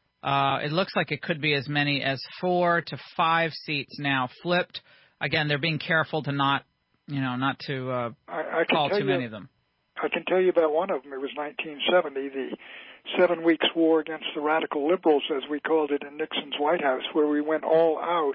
Uh, it looks like it could be as many as four to five seats now flipped. Again, they're being careful to not, you know, not to uh, I, I call too you, many of them. I can tell you about one of them. It was nineteen seventy, the Seven Weeks War Against the Radical Liberals, as we called it in Nixon's White House, where we went all out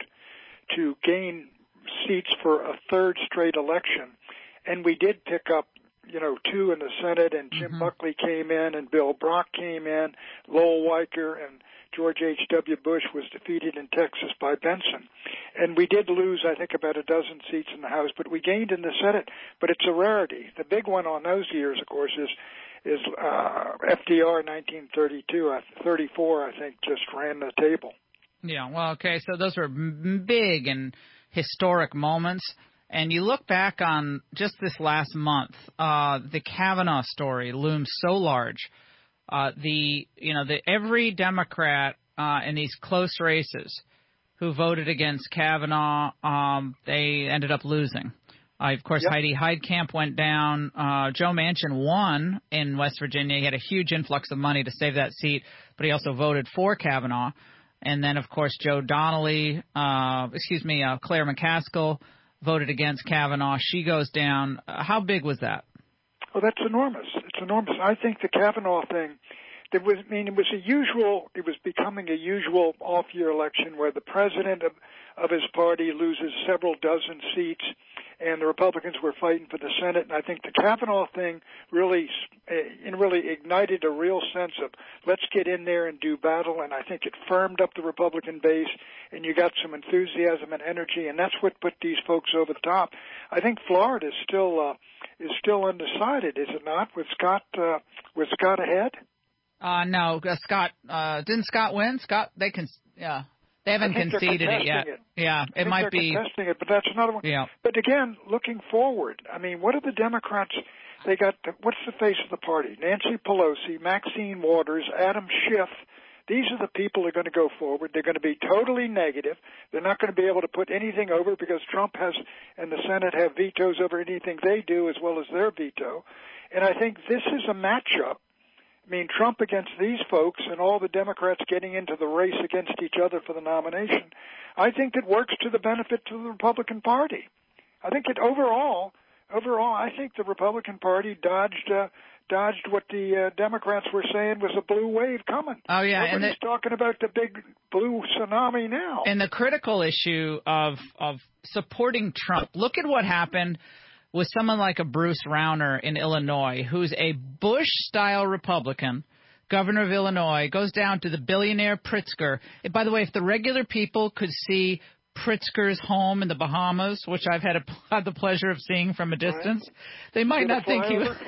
to gain seats for a third straight election. And we did pick up, you know, two in the Senate, and Jim mm-hmm. Buckley came in, and Bill Brock came in, Lowell Weicker, and George H W. Bush was defeated in Texas by Benson. And we did lose, I think, about a dozen seats in the House, but we gained in the Senate. But it's a rarity. The big one on those years, of course, is is uh, F D R nineteen thirty-two, thirty-four, I think, just ran the table. Yeah, well, okay, so those were big and historic moments. And you look back on just this last month, uh, the Kavanaugh story looms so large. Uh, the you know the every Democrat uh, in these close races who voted against Kavanaugh, um, they ended up losing. Uh, of course, yep. Heidi Heitkamp went down. Uh, Joe Manchin won in West Virginia. He had a huge influx of money to save that seat, but he also voted for Kavanaugh. And then, of course, Joe Donnelly, uh, excuse me, uh, Claire McCaskill voted against Kavanaugh. She goes down. Uh, how big was that? Well, that's enormous. It's enormous. I think the Kavanaugh thing, there was, I mean, it was a usual, it was becoming a usual off-year election where the president of, of his party loses several dozen seats, and the Republicans were fighting for the Senate. And I think the Kavanaugh thing really, it really ignited a real sense of let's get in there and do battle. And I think it firmed up the Republican base, and you got some enthusiasm and energy, and that's what put these folks over the top. I think Florida is still uh, is still undecided, is it not? With Scott, uh, with Scott ahead? Uh, no, uh, Scott uh, didn't Scott win? Scott, they can, yeah. They haven't conceded it yet. It. Yeah, it might they're be contesting it, but that's another one. Yeah. But again, looking forward, I mean, what are the Democrats? They got what's the face of the party? Nancy Pelosi, Maxine Waters, Adam Schiff. These are the people who are going to go forward. They're going to be totally negative. They're not going to be able to put anything over because Trump has and the Senate have vetoes over anything they do as well as their veto. And I think this is a matchup. I mean, Trump against these folks and all the Democrats getting into the race against each other for the nomination, I think it works to the benefit of the Republican Party. I think it overall, overall, I think the Republican Party dodged uh, dodged what the uh, Democrats were saying was a blue wave coming. Oh, yeah. Everybody's and the, talking about the big blue tsunami now. And the critical issue of of supporting Trump. Look at what happened with someone like a Bruce Rauner in Illinois, who's a Bush-style Republican, governor of Illinois, goes down to the billionaire Pritzker. And by the way, if the regular people could see Pritzker's home in the Bahamas, which I've had, a, had the pleasure of seeing from a distance, right. they might not think he was...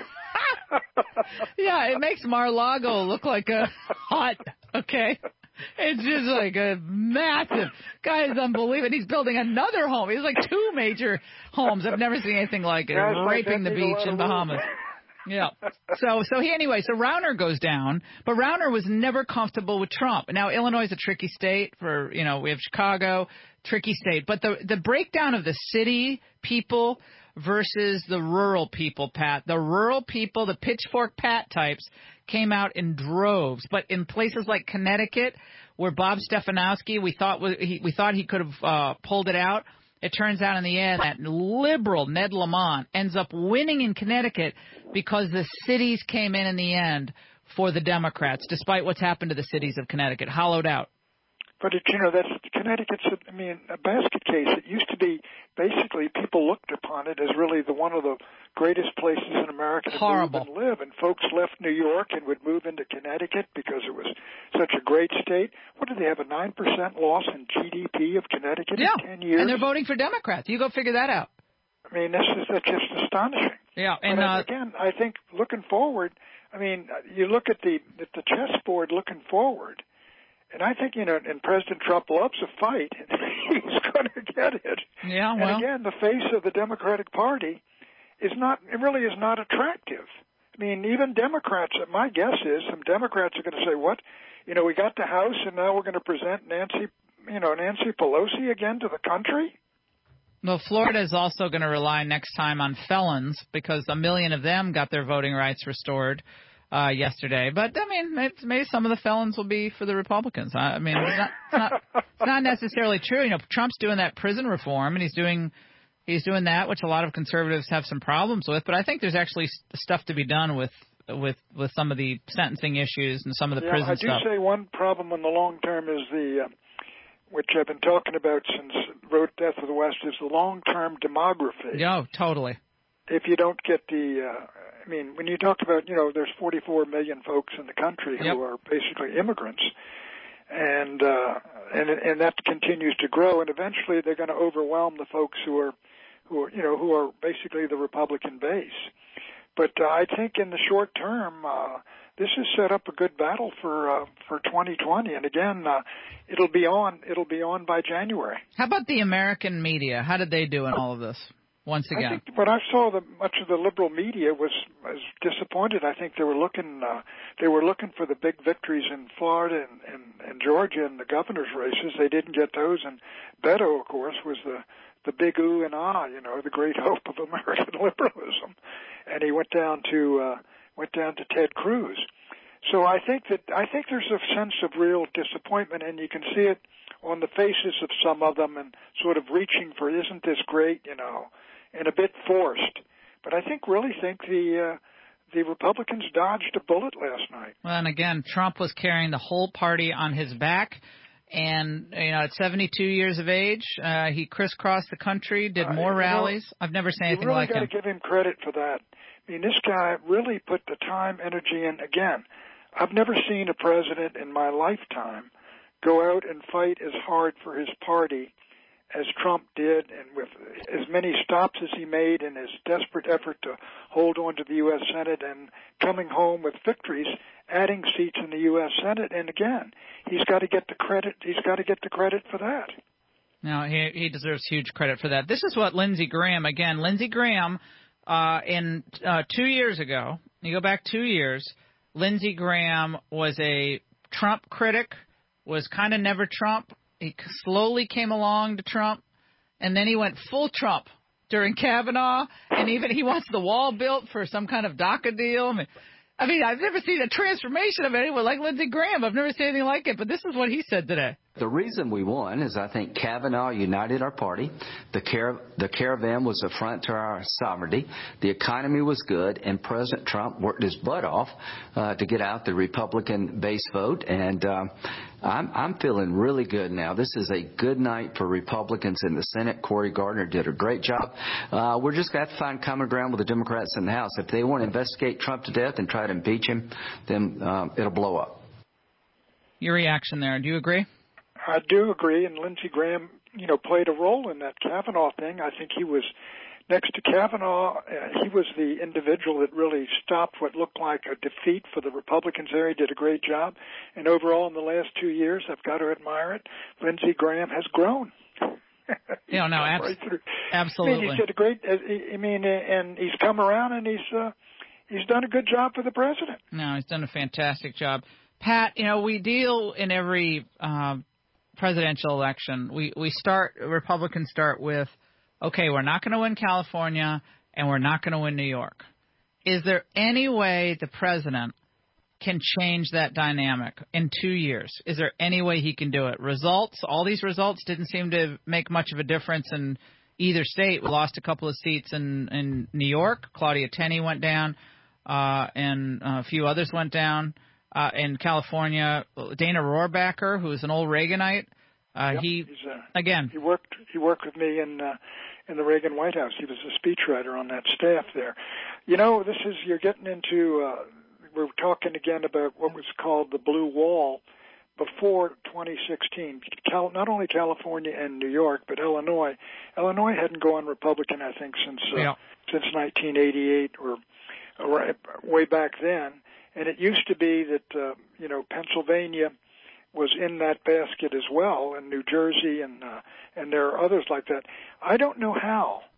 Yeah, it makes Mar-a-Lago look like a hut, okay? It's just like a massive guy is unbelievable. He's building another home. He's like two major homes. I've never seen anything like it. Guys Raping like the beach in Bahamas. Yeah. So so he anyway. So Rauner goes down, but Rauner was never comfortable with Trump. Now Illinois is a tricky state for you know we have Chicago, tricky state. But the the breakdown of the city people versus the rural people, Pat. The rural people, the Pitchfork Pat types, came out in droves. But in places like Connecticut, where Bob Stefanowski, we thought we, we thought he could have uh, pulled it out, it turns out in the end that liberal Ned Lamont ends up winning in Connecticut because the cities came in in the end for the Democrats, despite what's happened to the cities of Connecticut, hollowed out. But, it, you know, that's Connecticut's, I mean, a basket case. It used to be, basically, people looked upon it as really the one of the greatest places in America to Horrible. move and live. And folks left New York and would move into Connecticut because it was such a great state. What did they have, a nine percent loss in G D P of Connecticut yeah. in ten years? And they're voting for Democrats. You go figure that out. I mean, this is that's just astonishing. Yeah, and but uh, again, I think looking forward, I mean, you look at the at the chessboard looking forward, and I think, you know, and President Trump loves a fight, and he's going to get it. Yeah, well. And again, the face of the Democratic Party is not, it really is not attractive. I mean, even Democrats, my guess is some Democrats are going to say, what? You know, we got the House and now we're going to present Nancy, you know, Nancy Pelosi again to the country? Well, Florida is also going to rely next time on felons because a million of them got their voting rights restored uh, yesterday. But, I mean, maybe, maybe some of the felons will be for the Republicans. I mean, it's not, it's not, it's not necessarily true. You know, Trump's doing that prison reform, and he's doing he's doing that, which a lot of conservatives have some problems with. But I think there's actually stuff to be done with with, with some of the sentencing issues and some of the yeah, prison I do stuff. say one problem in the long term is the uh, – which I've been talking about since Road Death of the West, is the long-term demography. Oh, totally. If you don't get the, uh, I mean, when you talk about, you know, there's forty-four million folks in the country who yep. are basically immigrants, and uh, and and that continues to grow, and eventually they're going to overwhelm the folks who are, who are, you know, who are basically the Republican base. But uh, I think in the short term, uh, this has set up a good battle for uh, for twenty twenty, and again, uh, it'll be on. It'll be on by January. How about the American media? How did they do in all of this? Once again, I think when I saw the much of the liberal media was was disappointed. I think they were looking uh, they were looking for the big victories in Florida and, and, and Georgia and the governor's races. They didn't get those, and Beto, of course, was the the big ooh and ah, you know, the great hope of American liberalism, and he went down to. Uh, went down to Ted Cruz. So I think that I think there's a sense of real disappointment, and you can see it on the faces of some of them and sort of reaching for, isn't this great, you know, and a bit forced. But I think really think the uh, the Republicans dodged a bullet last night. Well, and again, Trump was carrying the whole party on his back. And, you know, at seventy-two years of age, uh, he crisscrossed the country, did more uh, rallies. Know, I've never seen anything really like him. You really got to give him credit for that. I mean, this guy really put the time, energy in. Again, I've never seen a president in my lifetime go out and fight as hard for his party as Trump did, and with as many stops as he made in his desperate effort to hold on to the U S Senate and coming home with victories, adding seats in the U S Senate. And again, he's got to get the credit. He's got to get the credit for that. No, he he deserves huge credit for that. This is what Lindsey Graham, again, Lindsey Graham, uh, in uh, two years ago, you go back two years, Lindsey Graham was a Trump critic, was kind of never Trump. He slowly came along to Trump, and then he went full Trump during Kavanaugh, and even he wants the wall built for some kind of DACA deal. I mean, I mean, I've never seen a transformation of anyone like Lindsey Graham. I've never seen anything like it, but this is what he said today. The reason we won is I think Kavanaugh united our party. The, car- the caravan was a front to our sovereignty. The economy was good, and President Trump worked his butt off uh, to get out the Republican base vote. And uh, I'm, I'm feeling really good now. This is a good night for Republicans in the Senate. Cory Gardner did a great job. Uh, we're just going to have to find common ground with the Democrats in the House. If they want to investigate Trump to death and try to impeach him, then um, it'll blow up. Your reaction there, do you agree? I do agree, and Lindsey Graham, you know, played a role in that Kavanaugh thing. I think he was, next to Kavanaugh, uh, he was the individual that really stopped what looked like a defeat for the Republicans there. He did a great job. And overall, in the last two years, I've got to admire it, Lindsey Graham has grown. Yeah, no, abs- right absolutely. I mean, he did a great, I mean, and he's come around and he's, uh, he's done a good job for the president. No, he's done a fantastic job. Pat, you know, we deal in every uh, presidential election. We we start, Republicans start with, okay, we're not going to win California and we're not going to win New York. Is there any way the president can change that dynamic in two years? Is there any way he can do it? Results, all these results didn't seem to make much of a difference in either state. We lost a couple of seats in, in New York. Claudia Tenney went down, uh, and a few others went down. Uh, in California, Dana Rohrabacher, who is an old Reaganite, uh, yep, he uh, again he worked he worked with me in uh, in the Reagan White House. He was a speechwriter on that staff there. You know, this is you're getting into. Uh, we're talking again about what was called the Blue Wall before twenty sixteen. Cal, not only California and New York, but Illinois. Illinois hadn't gone Republican, I think, since uh, yeah. since nineteen eighty-eight or, or way back then. And it used to be that, uh, you know, Pennsylvania was in that basket as well, and New Jersey, and uh, and there are others like that. I don't know how,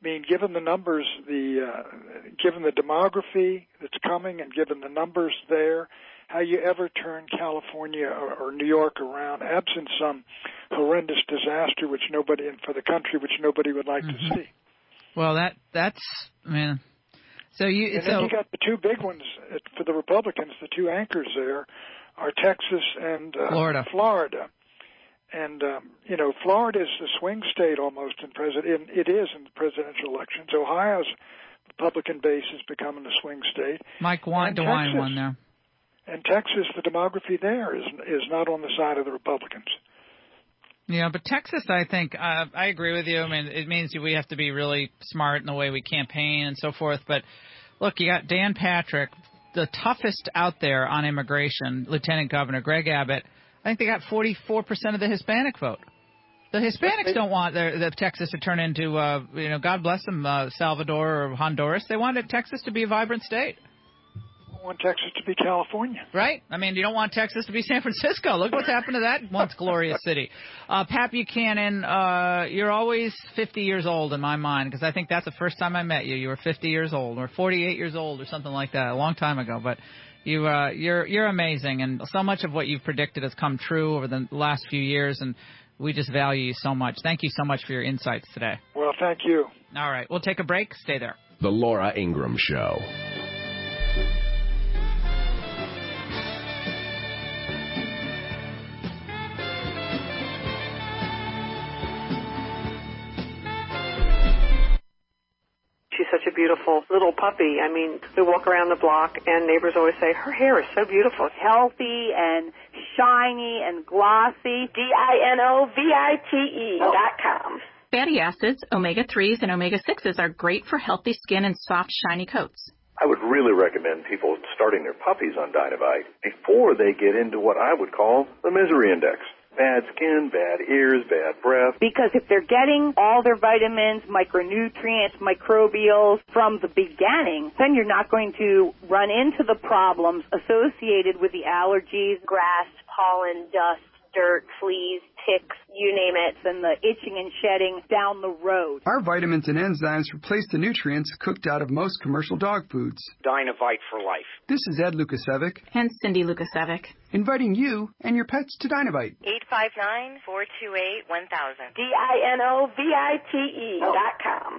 mean, given the numbers, the uh, given the demography that's coming, and given the numbers there, how you ever turn California or, or New York around, absent some horrendous disaster, which nobody, and for the country, which nobody would like mm-hmm. to see. Well, that that's I mean, so you and so then you got the two big ones for the Republicans. The two anchors there are Texas and uh, Florida. Florida. And, um, you know, Florida is the swing state almost in president. It is in the presidential elections. Ohio's Republican base is becoming a swing state. Mike DeWine won there. And Texas, the demography there is is not on the side of the Republicans. Yeah, but Texas, I think, uh, I agree with you. I mean, it means we have to be really smart in the way we campaign and so forth. But, look, you got Dan Patrick, the toughest out there on immigration, Lieutenant Governor Greg Abbott. I think they got forty-four percent of the Hispanic vote. The Hispanics don't want their, the Texas to turn into, uh, you know, God bless them, uh, Salvador or Honduras. They wanted Texas to be a vibrant state. I want Texas to be California. Right? I mean, you don't want Texas to be San Francisco. Look what's happened to that once glorious city. Uh, Pat Buchanan, uh, you're always fifty years old in my mind, because I think that's the first time I met you. You were fifty years old or forty-eight years old or something like that a long time ago. But you, uh, you're you're amazing, and so much of what you've predicted has come true over the last few years, and we just value you so much. Thank you so much for your insights today. Well, thank you. All right. We'll take a break. Stay there. The Laura Ingraham Show. She's such a beautiful little puppy. I mean, we walk around the block, and neighbors always say, her hair is so beautiful. Healthy and shiny and glossy. D I N O V I T E dot com. Fatty acids, omega threes, and omega sixes are great for healthy skin and soft, shiny coats. I would really recommend people starting their puppies on Dynavite before they get into what I would call the misery index. Bad skin, bad ears, bad breath. Because if they're getting all their vitamins, micronutrients, microbials from the beginning, then you're not going to run into the problems associated with the allergies, grass, pollen, dust, dirt, fleas, ticks, you name it, and the itching and shedding down the road. Our vitamins and enzymes replace the nutrients cooked out of most commercial dog foods. Dynavite for life. This is Ed Lukasevic. And Cindy Lukasevic. Inviting you and your pets to Dynavite. eight five nine, four two eight, one thousand. D I N O V I T E dot com.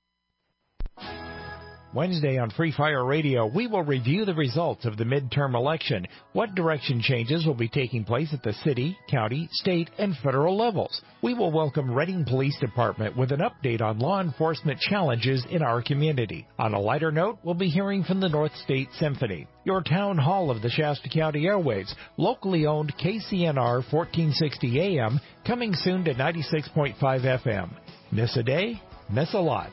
Wednesday on Free Fire Radio, we will review the results of the midterm election. What direction changes will be taking place at the city, county, state, and federal levels. We will welcome Reading Police Department with an update on law enforcement challenges in our community. On a lighter note, we'll be hearing from the North State Symphony. Your town hall of the Shasta County Airwaves, locally owned K C N R fourteen sixty A M, coming soon to ninety-six point five F M. Miss a day? Miss a lot.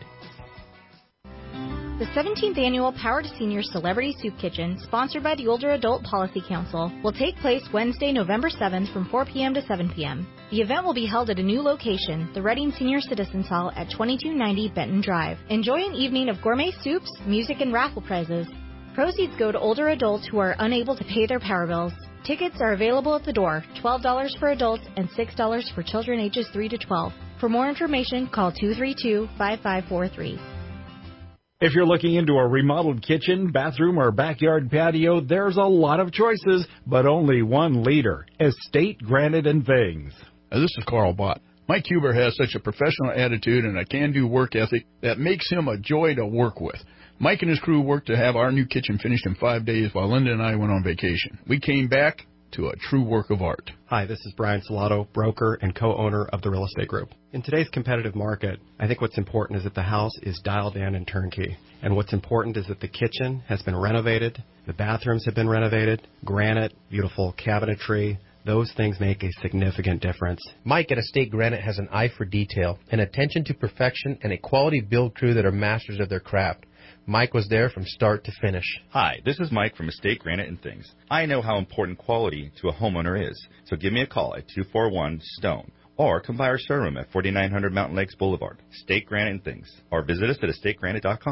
The seventeenth Annual Power to Seniors Celebrity Soup Kitchen, sponsored by the Older Adult Policy Council, will take place Wednesday, November seventh from four p.m. to seven p.m. The event will be held at a new location, the Reading Senior Citizens Hall at twenty-two ninety Benton Drive. Enjoy an evening of gourmet soups, music, and raffle prizes. Proceeds go to older adults who are unable to pay their power bills. Tickets are available at the door, twelve dollars for adults and six dollars for children ages three to twelve. For more information, call two three two, five five four three. If you're looking into a remodeled kitchen, bathroom, or backyard patio, there's a lot of choices, but only one leader, Estate Granite and Things. Uh, this is Carl Bott. Mike Huber has such a professional attitude and a can-do work ethic that makes him a joy to work with. Mike and his crew worked to have our new kitchen finished in five days while Linda and I went on vacation. We came back to a true work of art. Hi, this is Brian Salato, broker and co-owner of the Real Estate Group. In today's competitive market, I think what's important is that the house is dialed in and turnkey. And what's important is that the kitchen has been renovated, the bathrooms have been renovated, granite, beautiful cabinetry. Those things make a significant difference. Mike at Estate Granite has an eye for detail, an attention to perfection, and a quality build crew that are masters of their craft. Mike was there from start to finish. Hi, this is Mike from Estate Granite and Things. I know how important quality to a homeowner is, so give me a call at two four one, STONE or come by our showroom at forty-nine hundred Mountain Lakes Boulevard, Estate Granite and Things, or visit us at estate granite dot com.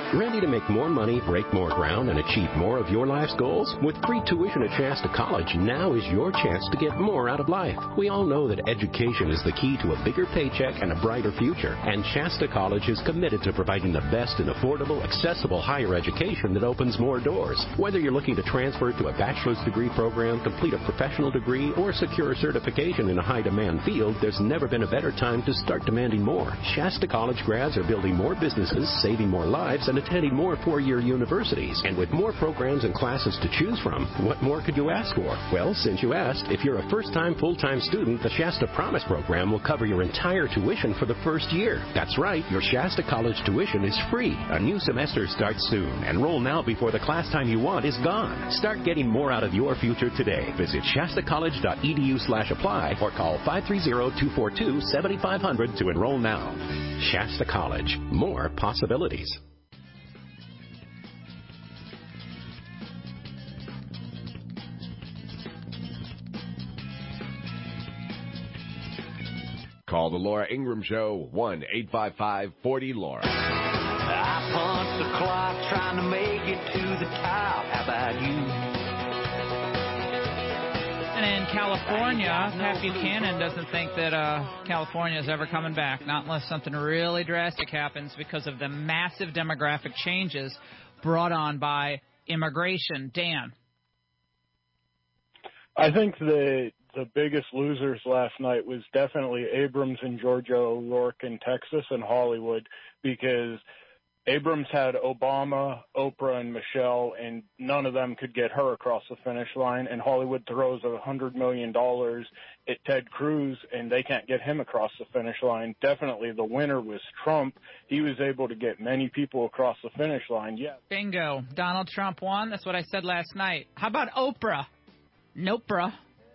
Ready to make more money, break more ground, and achieve more of your life's goals? With free tuition at Shasta College, now is your chance to get more out of life. We all know that education is the key to a bigger paycheck and a brighter future, and Shasta College is committed to providing the best in affordable, accessible higher education that opens more doors. Whether you're looking to transfer to a bachelor's degree program, complete a professional degree, or secure a certification in a high-demand field, there's never been a better time to start demanding more. Shasta College grads are building more businesses, saving more lives, and attending more four-year universities. And with more programs and classes to choose from, what more could you ask for? Well, since you asked, if you're a first-time full-time student, the Shasta Promise program will cover your entire tuition for the first year. That's right, your Shasta College tuition is free. A new semester starts soon. Enroll now before the class time you want is gone. Start getting more out of your future today. Visit shastacollege.edu slash apply or call five three zero, two four two, seven five zero zero to enroll now. Shasta College. More possibilities. Call the Laura Ingraham Show, one eight five five, four zero, Laura. I punched the clock trying to make it to the top. How about you? And in California, Pat Buchanan doesn't think that uh, California is ever coming back, not unless something really drastic happens because of the massive demographic changes brought on by immigration. Dan. I think the the biggest losers last night was definitely Abrams and Georgia O'Rourke in Texas and Hollywood, because Abrams had Obama, Oprah, and Michelle, and none of them could get her across the finish line. And Hollywood throws a hundred million dollars at Ted Cruz, and they can't get him across the finish line. Definitely the winner was Trump. He was able to get many people across the finish line. Yeah. Bingo. Donald Trump won. That's what I said last night. How about Oprah? Nope, bruh.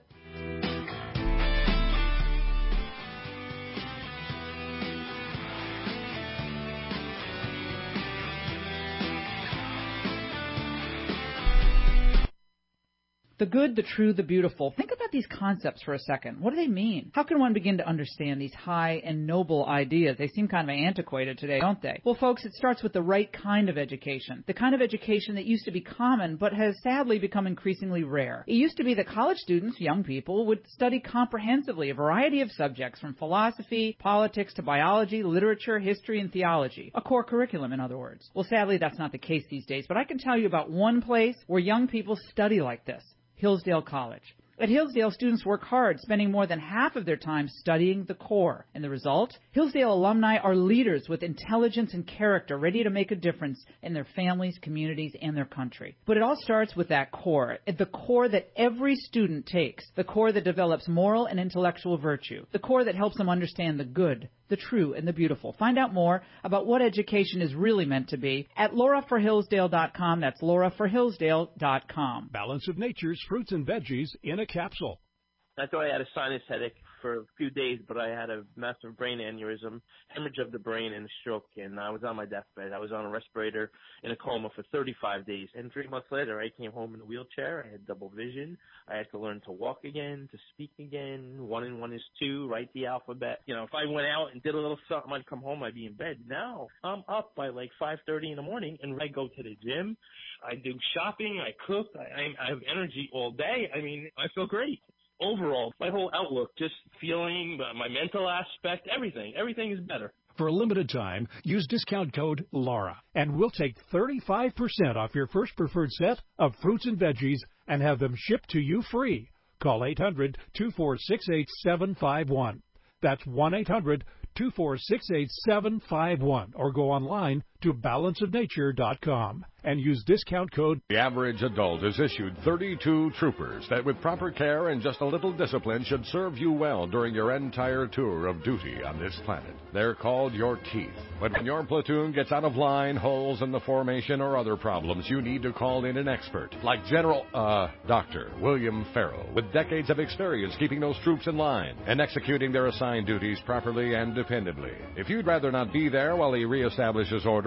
The good, the true, the beautiful. Think about these concepts for a second. What do they mean? How can one begin to understand these high and noble ideas? They seem kind of antiquated today, don't they? Well, folks, it starts with the right kind of education. The kind of education that used to be common but has sadly become increasingly rare. It used to be that college students, young people, would study comprehensively a variety of subjects from philosophy, politics to biology, literature, history, and theology. A core curriculum, in other words. Well, sadly, that's not the case these days, but I can tell you about one place where young people study like this. Hillsdale College. At Hillsdale, students work hard, spending more than half of their time studying the core. And the result? Hillsdale alumni are leaders with intelligence and character, ready to make a difference in their families, communities, and their country. But it all starts with that core, the core that every student takes, the core that develops moral and intellectual virtue, the core that helps them understand the good, the true, and the beautiful. Find out more about what education is really meant to be at laura for hillsdale dot com. That's laura for hillsdale dot com. Balance of Nature's fruits and veggies in a capsule. I thought I had a sinus headache for a few days, but I had a massive brain aneurysm, hemorrhage of the brain, and a stroke, and I was on my deathbed. I was on a respirator in a coma for thirty-five days, and three months later, I came home in a wheelchair. I had double vision. I had to learn to walk again, to speak again. One and one is two, write the alphabet. You know, if I went out and did a little something, I'd come home, I'd be in bed. Now, I'm up by like five thirty in the morning, and I go to the gym. I do shopping. I cook. I, I have energy all day. I mean, I feel great. Overall, my whole outlook, just feeling, uh, my mental aspect, everything, everything is better. For a limited time, use discount code LAURA, and we'll take thirty-five percent off your first preferred set of fruits and veggies and have them shipped to you free. Call eight hundred, two four six, eight seven five one. That's one eight hundred, two four six, eight seven five one, or go online to balance of nature dot com and use discount code. The average adult is issued thirty-two troopers that with proper care and just a little discipline should serve you well during your entire tour of duty on this planet. They're called your teeth. But when your platoon gets out of line, holes in the formation, or other problems, you need to call in an expert like General, uh, Doctor William Farrell, with decades of experience keeping those troops in line and executing their assigned duties properly and dependably. If you'd rather not be there while he reestablishes order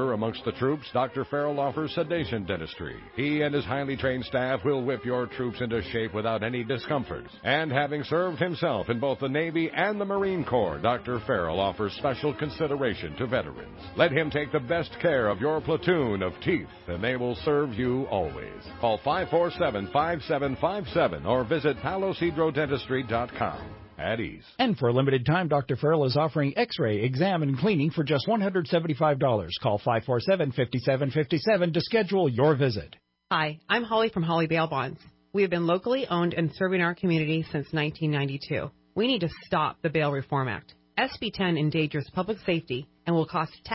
order amongst the troops, Doctor Farrell offers sedation dentistry. He and his highly trained staff will whip your troops into shape without any discomfort. And having served himself in both the Navy and the Marine Corps, Doctor Farrell offers special consideration to veterans. Let him take the best care of your platoon of teeth, and they will serve you always. Call five four seven, five seven five seven or visit palos hydro dentistry dot com. At ease. And for a limited time, Doctor Farrell is offering x-ray, exam, and cleaning for just one hundred seventy-five dollars. Call five four seven, five seven five seven to schedule your visit. Hi, I'm Holly from Holly Bail Bonds. We have been locally owned and serving our community since nineteen ninety-two. We need to stop the Bail Reform Act. S B ten endangers public safety and will cost